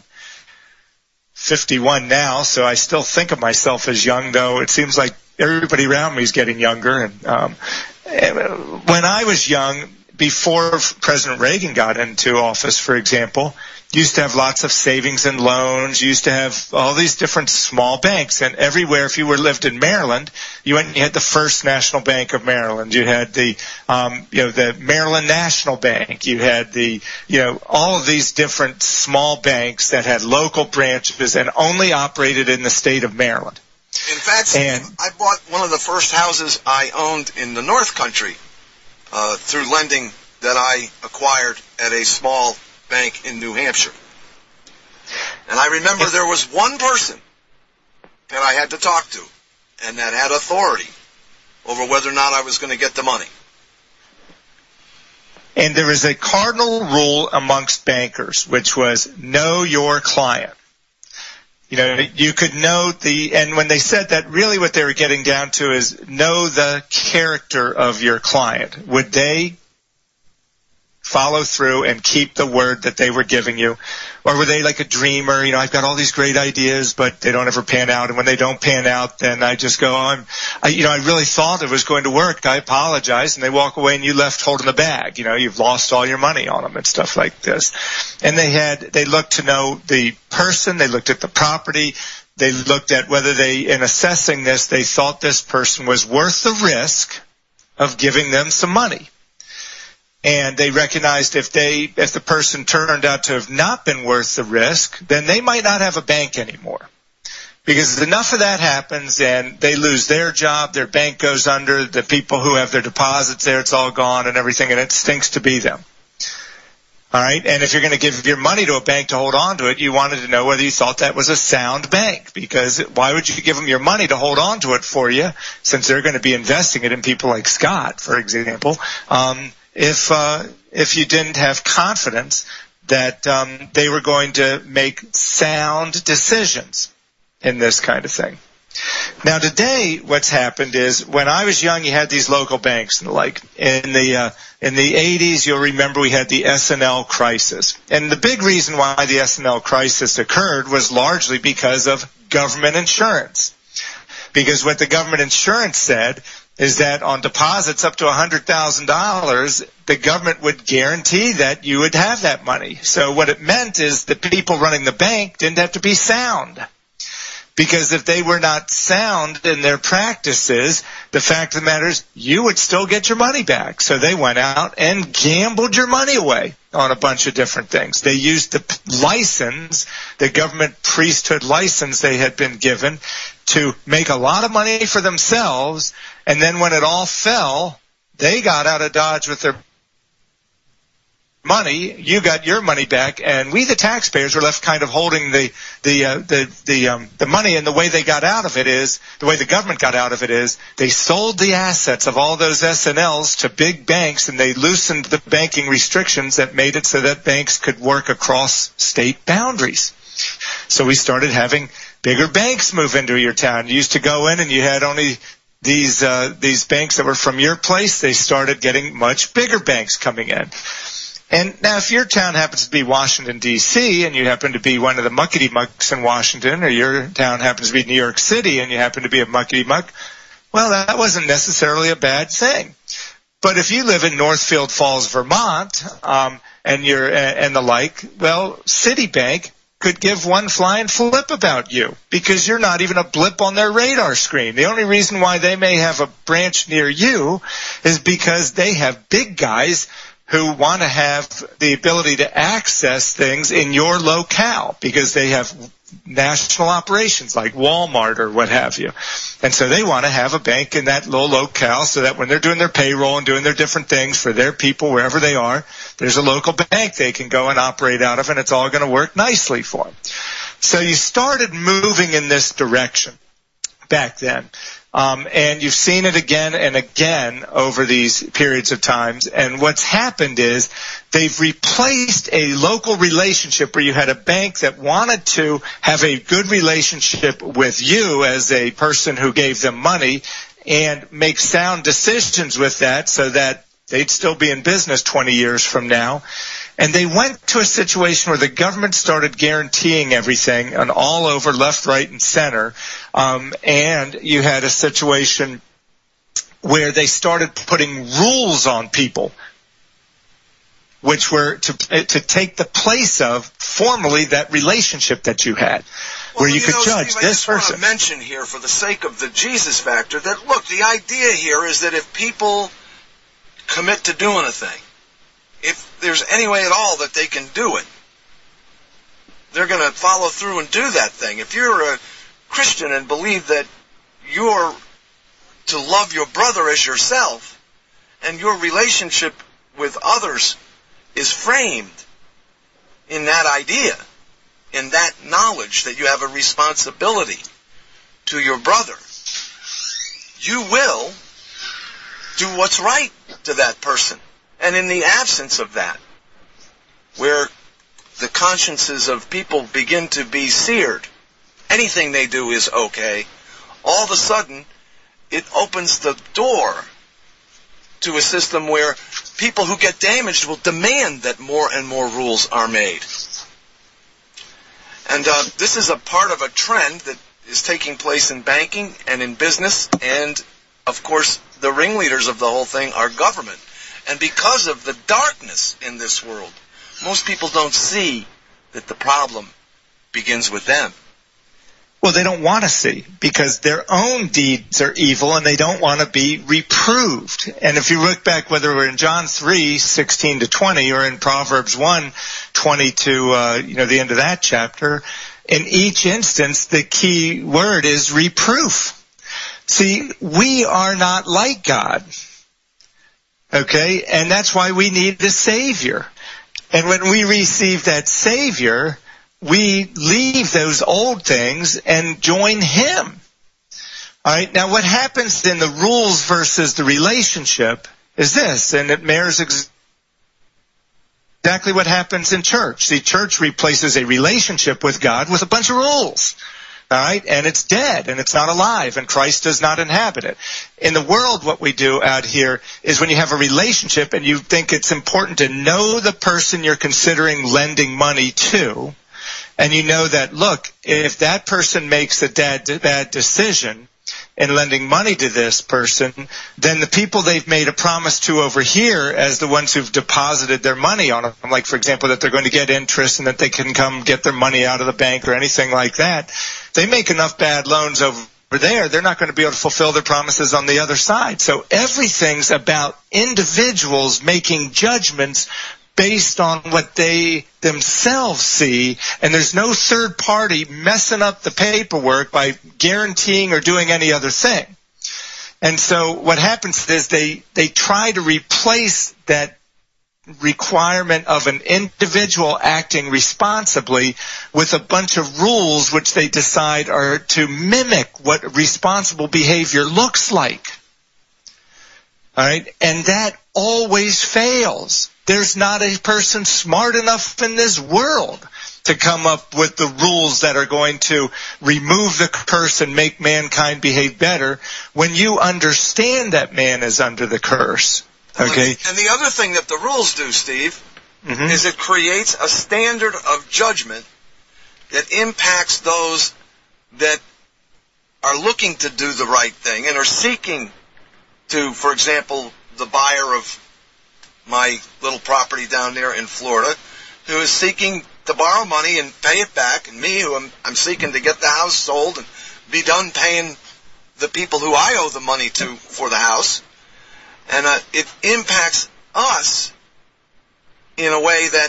51 now, so I still think of myself as young, though it seems like everybody around me is getting younger. And when I was young, before President Reagan got into office, for example, used to have lots of savings and loans, used to have all these different small banks. And everywhere, if you lived in Maryland, you went and you had the First National Bank of Maryland. You had the Maryland National Bank. You had all of these different small banks that had local branches and only operated in the state of Maryland. In fact, I bought one of the first houses I owned in the North Country through lending that I acquired at a small bank in New Hampshire. And I remember there was one person that I had to talk to and that had authority over whether or not I was going to get the money. And there is a cardinal rule amongst bankers, which was know your client. You could know and when they said that, really what they were getting down to is know the character of your client. Would they follow through and keep the word that they were giving you? Or were they like a dreamer? I've got all these great ideas, but they don't ever pan out. And when they don't pan out, then I just go, I really thought it was going to work. I apologize. And they walk away and you left holding the bag. You've lost all your money on them and stuff like this. And they looked to know the person. They looked at the property. They looked at whether in assessing this, they thought this person was worth the risk of giving them some money. And they recognized if the person turned out to have not been worth the risk, then they might not have a bank anymore. Because enough of that happens and they lose their job, their bank goes under, the people who have their deposits there, it's all gone and everything, and it stinks to be them. All right? And if you're going to give your money to a bank to hold on to it, you wanted to know whether you thought that was a sound bank. Because why would you give them your money to hold on to it for you, since they're going to be investing it in people like Scott, for example, if you didn't have confidence that they were going to make sound decisions in this kind of thing. Now today, what's happened is when I was young, you had these local banks and the like. In the 80s, you'll remember we had the S&L crisis. And the big reason why the S&L crisis occurred was largely because of government insurance. Because what the government insurance said is that on deposits up to $100,000, the government would guarantee that you would have that money. So what it meant is the people running the bank didn't have to be sound. Because if they were not sound in their practices, the fact of the matter is you would still get your money back. So they went out and gambled your money away on a bunch of different things. They used the license, the government priesthood license they had been given, to make a lot of money for themselves, and then when it all fell, they got out of Dodge with their money, you got your money back, and we, the taxpayers, were left kind of holding the money. And the way they got out of it is, the way the government got out of it is, they sold the assets of all those S&Ls to big banks, and they loosened the banking restrictions that made it so that banks could work across state boundaries. So we started having bigger banks move into your town. You used to go in and you had only these banks that were from your place. They started getting much bigger banks coming in. And now if your town happens to be Washington, D.C., and you happen to be one of the muckety-mucks in Washington, or your town happens to be New York City and you happen to be a muckety-muck, well, that wasn't necessarily a bad thing. But if you live in Northfield Falls, Vermont, and the like, well, Citibank could give one flying flip about you because you're not even a blip on their radar screen. The only reason why they may have a branch near you is because they have big guys who want to have the ability to access things in your locale because they have national operations like Walmart or what have you. And so they want to have a bank in that little locale so that when they're doing their payroll and doing their different things for their people wherever they are, there's a local bank they can go and operate out of, and it's all going to work nicely for them. So you started moving in this direction back then. And you've seen it again and again over these periods of times. And what's happened is they've replaced a local relationship where you had a bank that wanted to have a good relationship with you as a person who gave them money and make sound decisions with that so that they'd still be in business 20 years from now. And they went to a situation where the government started guaranteeing everything and all over left, right, and center. And you had a situation where they started putting rules on people, which were to take the place of formerly that relationship that you had, where you could judge Steve, this person. I just want to mention here, for the sake of the Jesus factor, that, look, the idea here is that if people commit to doing a thing, if there's any way at all that they can do it, they're going to follow through and do that thing. If you're a Christian and believe that you're to love your brother as yourself, and your relationship with others is framed in that idea, in that knowledge that you have a responsibility to your brother, you will do what's right to that person. And in the absence of that, where the consciences of people begin to be seared, anything they do is okay, all of a sudden it opens the door to a system where people who get damaged will demand that more and more rules are made. And this is a part of a trend that is taking place in banking and in business, and of course the ringleaders of the whole thing are government. And because of the darkness in this world, most people don't see that the problem begins with them. Well, they don't want to see because their own deeds are evil and they don't want to be reproved. And if you look back, whether we're in John 3:16 to 20 or in Proverbs 1:20 to the end of that chapter, in each instance the key word is reproof. See, we are not like God. Okay, and that's why we need a Savior. And when we receive that Savior, we leave those old things and join Him. All right, now what happens in the rules versus the relationship is this, and it mirrors exactly what happens in church. See, church replaces a relationship with God with a bunch of rules. All right, and it's dead, and it's not alive, and Christ does not inhabit it. In the world, what we do out here is when you have a relationship and you think it's important to know the person you're considering lending money to, and you know that, look, if that person makes a bad decision in lending money to this person, then the people they've made a promise to over here as the ones who've deposited their money on them, like, for example, that they're going to get interest and that they can come get their money out of the bank or anything like that, they make enough bad loans over there, they're not going to be able to fulfill their promises on the other side. So everything's about individuals making judgments based on what they themselves see, and there's no third party messing up the paperwork by guaranteeing or doing any other thing. And so what happens is they try to replace that requirement of an individual acting responsibly with a bunch of rules which they decide are to mimic what responsible behavior looks like. All right? And that always fails. There's not a person smart enough in this world to come up with the rules that are going to remove the curse and make mankind behave better when you understand that man is under the curse. Okay? And the other thing that the rules do, Steve, is it creates a standard of judgment that impacts those that are looking to do the right thing and are seeking to, for example, the buyer of my little property down there in Florida, who is seeking to borrow money and pay it back, and me, who I'm seeking to get the house sold and be done paying the people who I owe the money to for the house. And it impacts us in a way that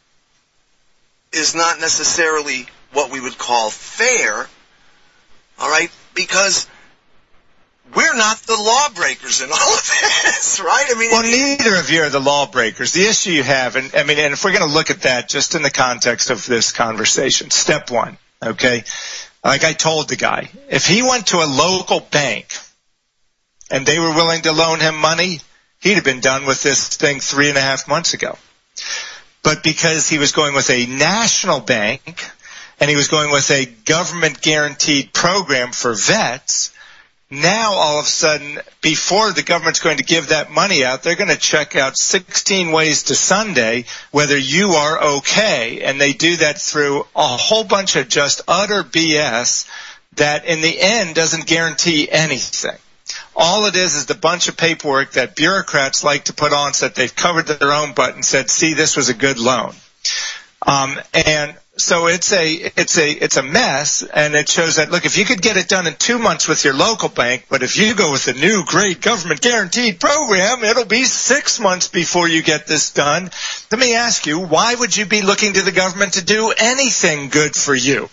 is not necessarily what we would call fair, all right, because we're not the lawbreakers in all of this, right? I mean, well, neither of you are the lawbreakers. The issue you have, and if we're going to look at that just in the context of this conversation, step one, okay? Like I told the guy, if he went to a local bank and they were willing to loan him money, he'd have been done with this thing 3.5 months ago. But because he was going with a national bank and he was going with a government-guaranteed program for vets, now, all of a sudden, before the government's going to give that money out, they're going to check out 16 ways to Sunday whether you are okay. And they do that through a whole bunch of just utter BS that in the end doesn't guarantee anything. All it is the bunch of paperwork that bureaucrats like to put on so that they've covered their own butt and said, see, this was a good loan. And so it's a mess, and it shows that, look, if you could get it done in 2 months with your local bank, but if you go with the new great government guaranteed program, it'll be 6 months before you get this done. Let me ask you, why would you be looking to the government to do anything good for you?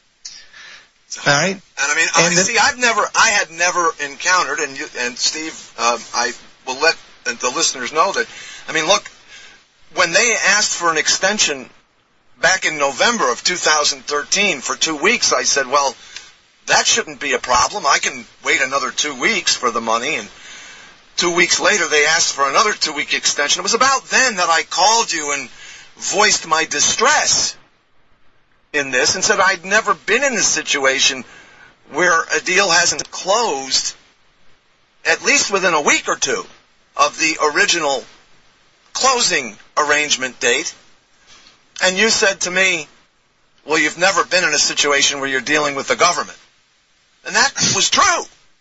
All right? And I mean, I had never encountered, and Steve, I will let the listeners know that, I mean, look, when they asked for an extension back in November of 2013 for 2 weeks, I said, well, that shouldn't be a problem. I can wait another 2 weeks for the money. And 2 weeks later, they asked for another 2-week extension. It was about then that I called you and voiced my distress in this and said I'd never been in this situation where a deal hasn't closed at least within a week or two of the original closing arrangement date. And you said to me, well, you've never been in a situation where you're dealing with the government. And that was true.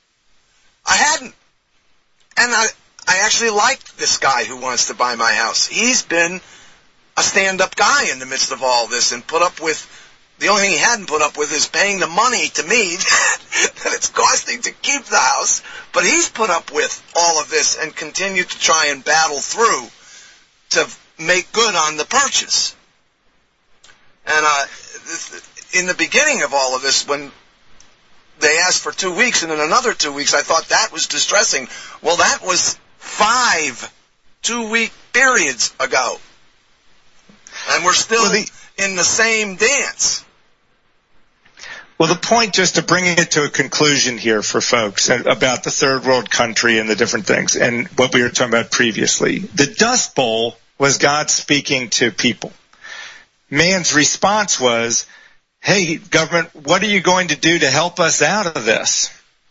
I hadn't. And I actually liked this guy who wants to buy my house. He's been a stand-up guy in the midst of all this and put up with, the only thing he hadn't put up with is paying the money to me that it's costing to keep the house. But he's put up with all of this and continued to try and battle through to make good on the purchase. And in the beginning of all of this, when they asked for 2 weeks and then another 2 weeks, I thought that was distressing. Well, that was 5 2-week periods ago. And we're still in the same dance. Well, the point, just to bring it to a conclusion here for folks about the third world country and the different things and what we were talking about previously, the Dust Bowl was God speaking to people. Man's response was, hey, government, what are you going to do to help us out of this?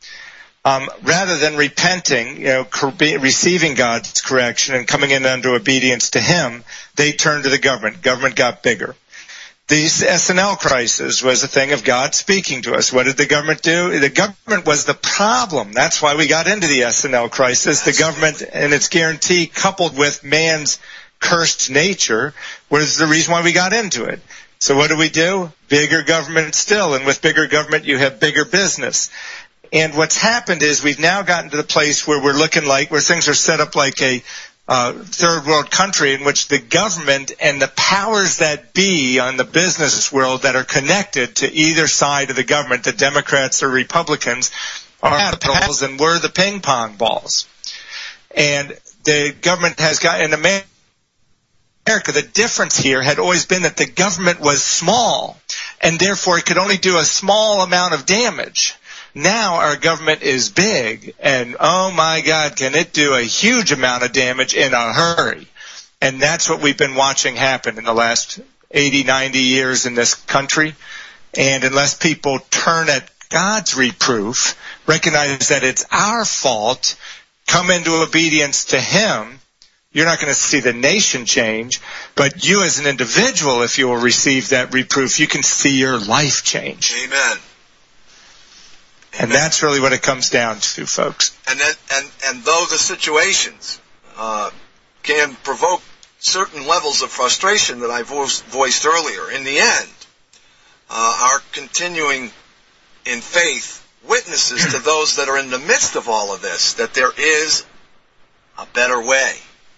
Rather than repenting, receiving God's correction and coming in under obedience to him, they turned to the government. Government got bigger. The S&L crisis was a thing of God speaking to us. What did the government do? The government was the problem. That's why we got into the S&L crisis. The government and its guarantee coupled with man's cursed nature was the reason why we got into it. So what do? Bigger government still. And with bigger government, you have bigger business. And what's happened is we've now gotten to the place where we're looking like, where things are set up like a third world country in which the government and the powers that be on the business world that are connected to either side of the government, the Democrats or Republicans, are the balls and we're the ping pong balls. And the government has got, and the America, the difference here had always been that the government was small, and therefore it could only do a small amount of damage. Now our government is big, and oh my God, can it do a huge amount of damage in a hurry. And that's what we've been watching happen in the last 80, 90 years in this country. And unless people turn at God's reproof, recognize that it's our fault, come into obedience to Him, you're not going to see the nation change, but you as an individual, if you will receive that reproof, you can see your life change. Amen. And that's really what it comes down to, folks. And though the situations can provoke certain levels of frustration that I voiced earlier, in the end, our continuing in faith witnesses to those that are in the midst of all of this that there is a better way.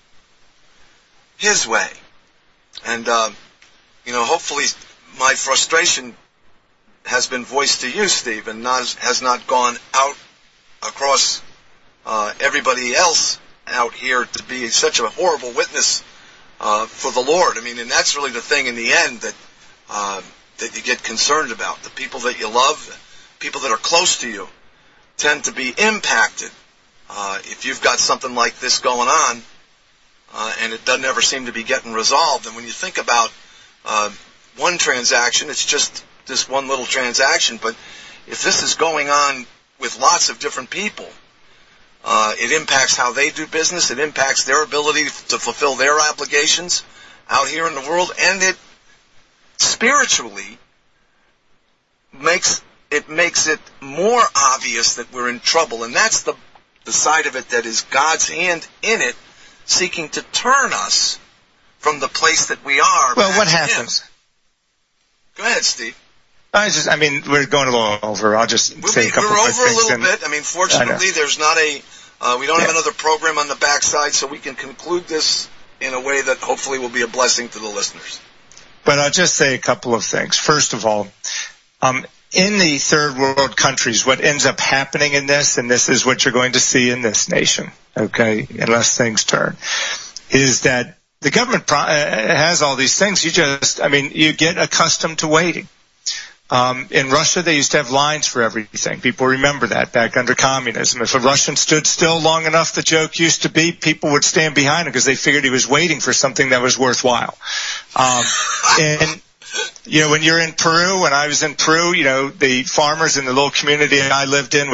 His way. And, hopefully my frustration has been voiced to you, Steve, and has not gone out across everybody else out here to be such a horrible witness for the Lord. I mean, and that's really the thing in the end that you get concerned about. The people that you love, people that are close to you, tend to be impacted if you've got something like this going on, and it doesn't ever seem to be getting resolved. And when you think about one transaction, it's just this one little transaction, but if this is going on with lots of different people, it impacts how they do business, it impacts their ability to fulfill their obligations out here in the world, and it spiritually makes it more obvious that we're in trouble. And that's the side of it that is God's hand in it, seeking to turn us from the place that we are. Well, what happens? Go ahead, Steve. We're going a little over. I'll just say a couple of things. We're over a little bit. I mean, fortunately, there's not we don't have another program on the backside, so we can conclude this in a way that hopefully will be a blessing to the listeners. But I'll just say a couple of things. First of all, in the third world countries, what ends up happening in this, and this is what you're going to see in this nation, okay, unless things turn, is that the government has all these things. You get accustomed to waiting. In Russia, they used to have lines for everything. People remember that back under communism. If a Russian stood still long enough, the joke used to be people would stand behind him because they figured he was waiting for something that was worthwhile. And when you're in Peru, when I was in Peru, the farmers in the little community I lived in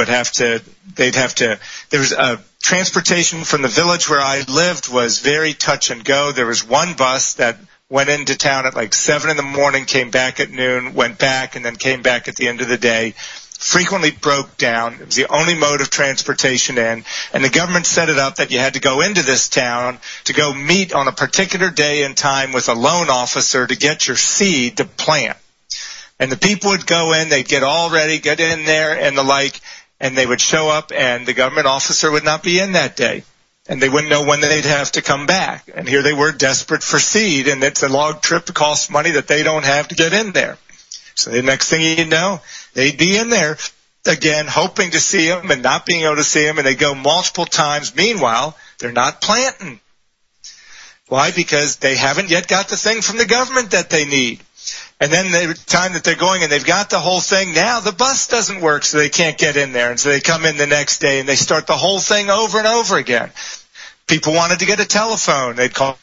there was a transportation from the village where I lived was very touch and go. There was one bus that went into town at like 7 a.m, came back at noon, went back, and then came back at the end of the day. Frequently broke down. It was the only mode of transportation in. And the government set it up that you had to go into this town to go meet on a particular day and time with a loan officer to get your seed to plant. And the people would go in, they'd get all ready, get in there and the like, and they would show up and the government officer would not be in that day. And they wouldn't know when they'd have to come back. And here they were desperate for seed, and it's a long trip to cost money that they don't have to get in there. So the next thing you know, they'd be in there again, hoping to see him and not being able to see him, and they go multiple times. Meanwhile, they're not planting. Why? Because they haven't yet got the thing from the government that they need. And then the time that they're going and they've got the whole thing, now the bus doesn't work, so they can't get in there. And so they come in the next day and they start the whole thing over and over again. People wanted to get a telephone. They'd call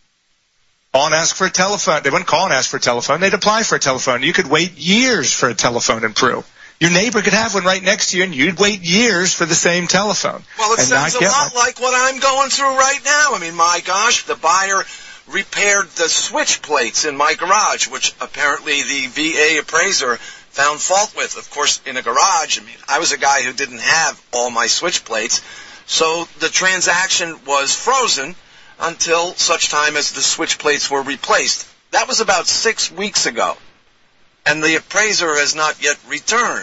and ask for a telephone. They wouldn't call and ask for a telephone. They'd apply for a telephone. You could wait years for a telephone in Peru. Your neighbor could have one right next to you, and you'd wait years for the same telephone. Well, it sounds a lot like what I'm going through right now. I mean, my gosh, the buyer repaired the switch plates in my garage, which apparently the VA appraiser found fault with. Of course, in a garage, I was a guy who didn't have all my switch plates, so the transaction was frozen until such time as the switch plates were replaced. That was about 6 weeks ago, and the appraiser has not yet returned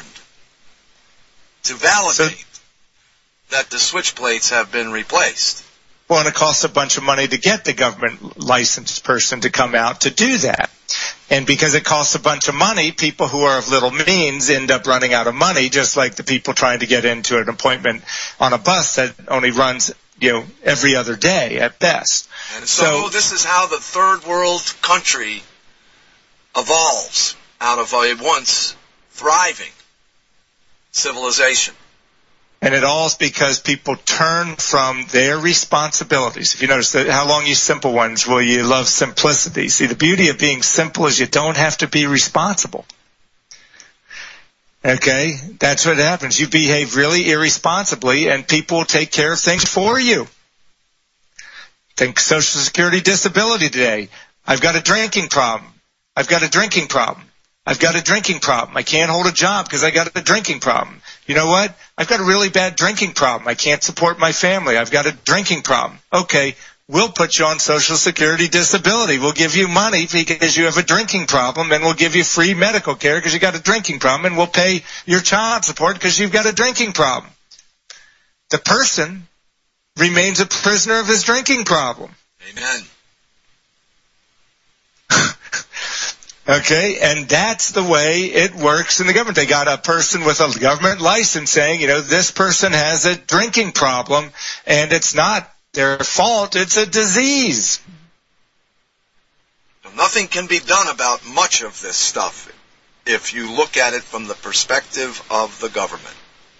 to validate that the switch plates have been replaced. Well, and it costs a bunch of money to get the government licensed person to come out to do that. And because it costs a bunch of money, people who are of little means end up running out of money, just like the people trying to get into an appointment on a bus that only runs every other day at best. And so this is how the third world country evolves out of a once thriving civilization. And it all is because people turn from their responsibilities. If you notice that, how long you simple ones will you love simplicity? See, the beauty of being simple is you don't have to be responsible. Okay? That's what happens. You behave really irresponsibly and people will take care of things for you. Think Social Security disability today. I've got a drinking problem. I've got a drinking problem. I've got a drinking problem. I can't hold a job because I got a drinking problem. You know what? I've got a really bad drinking problem. I can't support my family. I've got a drinking problem. Okay, we'll put you on Social Security disability. We'll give you money because you have a drinking problem, and we'll give you free medical care because you got a drinking problem, and we'll pay your child support because you've got a drinking problem. The person remains a prisoner of his drinking problem. Amen. Okay, and that's the way it works in the government. They got a person with a government license saying, this person has a drinking problem, and it's not their fault, it's a disease. Nothing can be done about much of this stuff if you look at it from the perspective of the government.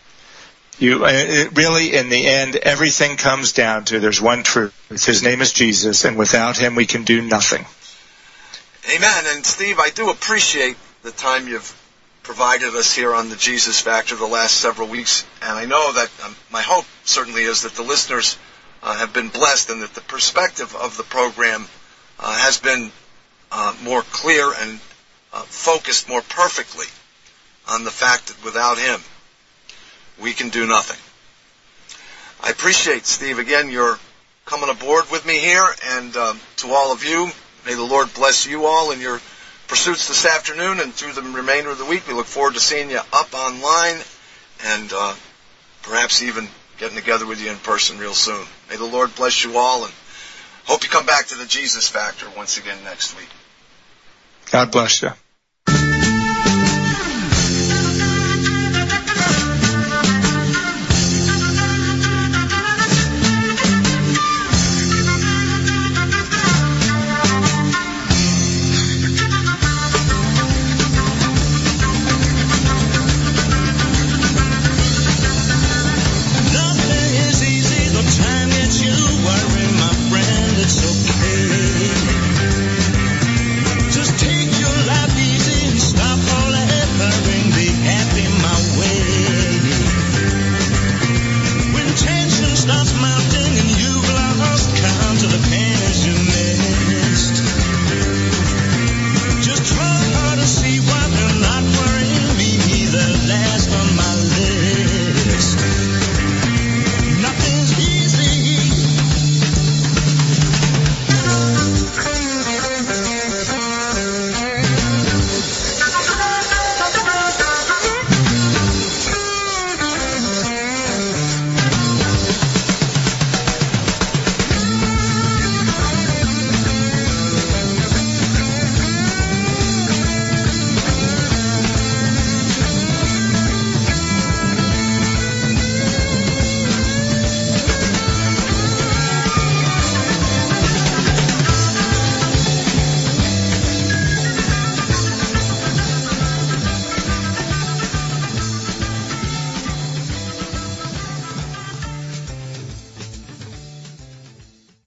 Really, in the end, everything comes down to there's one truth. His name is Jesus, and without him we can do nothing. Amen. And Steve, I do appreciate the time you've provided us here on the Jesus Factor the last several weeks. And I know that my hope certainly is that the listeners have been blessed and that the perspective of the program has been more clear and focused more perfectly on the fact that without him, we can do nothing. I appreciate, Steve, again, your coming aboard with me here, and to all of you, may the Lord bless you all in your pursuits this afternoon and through the remainder of the week. We look forward to seeing you up online and perhaps even getting together with you in person real soon. May the Lord bless you all, and hope you come back to the Jesus Factor once again next week. God bless you.